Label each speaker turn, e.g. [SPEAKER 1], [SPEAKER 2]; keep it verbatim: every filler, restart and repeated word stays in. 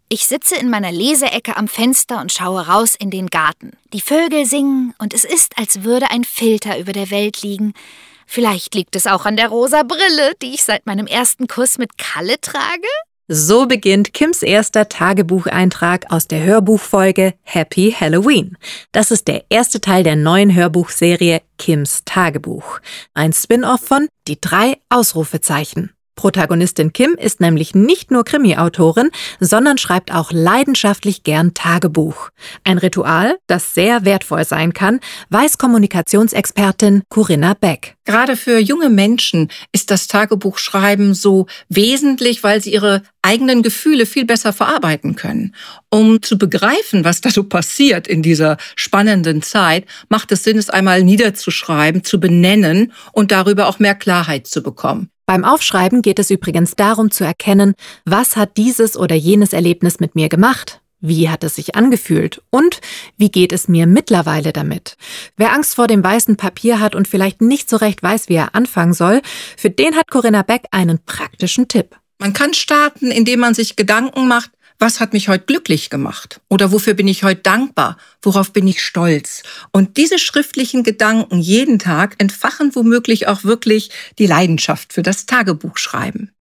[SPEAKER 1] Ich sitze in meiner Leseecke am Fenster und schaue raus in den Garten. Die Vögel singen und es ist, als würde ein Filter über der Welt liegen. Vielleicht liegt es auch an der rosa Brille, die ich seit meinem ersten Kuss mit Kalle trage?
[SPEAKER 2] So beginnt Kims erster Tagebucheintrag aus der Hörbuchfolge Happy Halloween. Das ist der erste Teil der neuen Hörbuchserie Kims Tagebuch. Ein Spin-off von Die drei Ausrufezeichen. Protagonistin Kim ist nämlich nicht nur Krimi-Autorin, sondern schreibt auch leidenschaftlich gern Tagebuch. Ein Ritual, das sehr wertvoll sein kann, weiß Kommunikationsexpertin Corinna Beck.
[SPEAKER 3] Gerade für junge Menschen ist das Tagebuchschreiben so wesentlich, weil sie ihre eigenen Gefühle viel besser verarbeiten können. Um zu begreifen, was da so passiert in dieser spannenden Zeit, macht es Sinn, es einmal niederzuschreiben, zu benennen und darüber auch mehr Klarheit zu bekommen.
[SPEAKER 2] Beim Aufschreiben geht es übrigens darum zu erkennen, was hat dieses oder jenes Erlebnis mit mir gemacht? Wie hat es sich angefühlt? Und wie geht es mir mittlerweile damit? Wer Angst vor dem weißen Papier hat und vielleicht nicht so recht weiß, wie er anfangen soll, für den hat Corinna Beck einen praktischen Tipp.
[SPEAKER 3] Man kann starten, indem man sich Gedanken macht, was hat mich heute glücklich gemacht? Oder wofür bin ich heute dankbar? Worauf bin ich stolz? Und diese schriftlichen Gedanken jeden Tag entfachen womöglich auch wirklich die Leidenschaft für das Tagebuchschreiben.